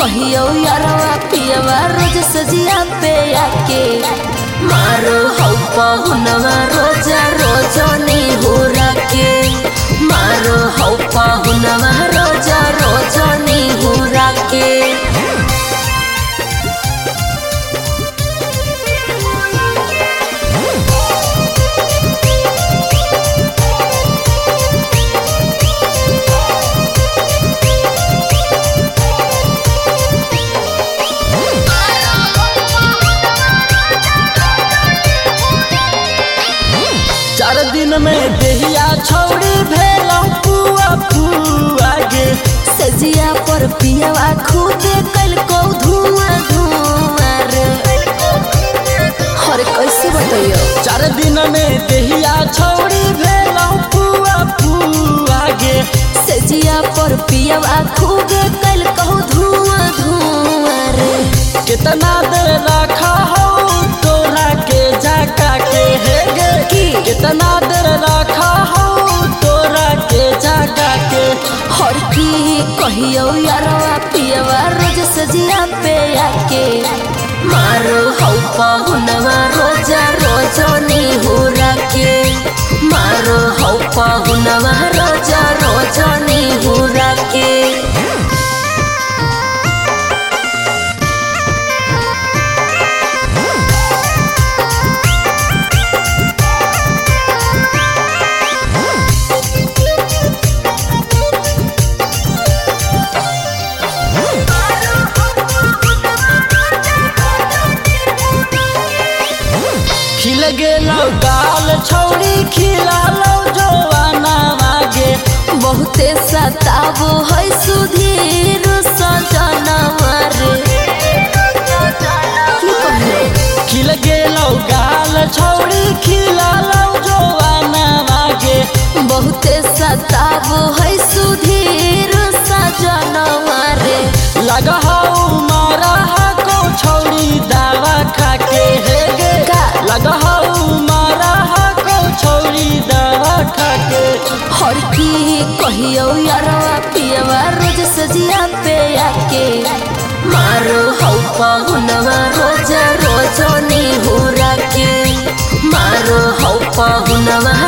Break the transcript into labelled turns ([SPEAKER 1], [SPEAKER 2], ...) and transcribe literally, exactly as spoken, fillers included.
[SPEAKER 1] कहियो यारवा पियवा रोज सजिया पे आके मारो हौ पहुनवा रोजा रोजनी हो राके मारो हौ पहुनवा रोजा रोजनी हो राके
[SPEAKER 2] चार दिन में देहिया छौड़ी भेलौ पुआ पुआ गे
[SPEAKER 1] सजिया पर पियवा खुदे कल को धुआं धुआं रे हर कैसे बताइयो
[SPEAKER 2] चार दिन में देहिया छौड़ी भेलौ पुआ पुआ गे
[SPEAKER 1] सजिया पर पियवा खुदे कल को धुआं धुआं रे
[SPEAKER 2] कितना देर रखा हो तोरा के जाका के हे गे कितना देर रखा हो तोरा के जाका के
[SPEAKER 1] हर की कहियो यारवा पियवा रोज सजिया पे आके मारो हौ पहुनवा रोजा रोजनी हो राके मारो हौ पहुनवा रोजा रोजनी हो राके
[SPEAKER 2] खिल गेलौ गाल छौड़ी खिलालौ जवाना मागे
[SPEAKER 1] बहुते सताबो है सुधीर सजनवा रे की कहियो
[SPEAKER 2] खिल गेलौ गाल छौड़ी खिलालौ जवाना मागे
[SPEAKER 1] बहुते सताबो है सुधीर सजनवा रे
[SPEAKER 2] लगहौ मारा को छौड़ी दावा खाके हे गे लगहौ मारा को छौड़ी दावा खाके
[SPEAKER 1] हर की कहियो यारवा पियवा रोज सजिया पे आके मारो हौ पहुनवा रोजा रोजनी हो राके मारो हौ पहुनवा